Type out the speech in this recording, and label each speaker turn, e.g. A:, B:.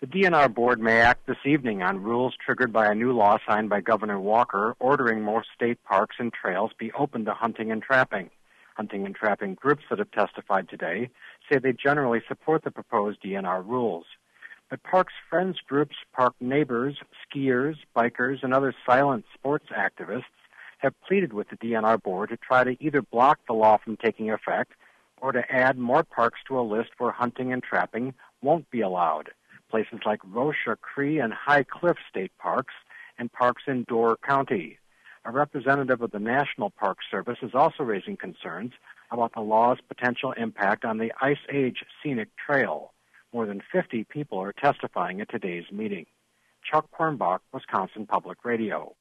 A: DNR board may act this evening on rules triggered by a new law signed by Governor Walker ordering more state parks and trails be open to hunting and trapping. Hunting and trapping groups that have testified today say they generally support the proposed DNR rules. But parks friends groups, park neighbors, skiers, bikers, and other silent sports activists have pleaded with the DNR board to try to either block the law from taking effect or to add more parks to a list where hunting and trapping won't be allowed. Places like Roche Cree and High Cliff State Parks and parks in Door County. A representative of the National Park Service is also raising concerns about the law's potential impact on the Ice Age Scenic Trail. More than 50 people are testifying at today's meeting. Chuck Quirnbach, Wisconsin Public Radio.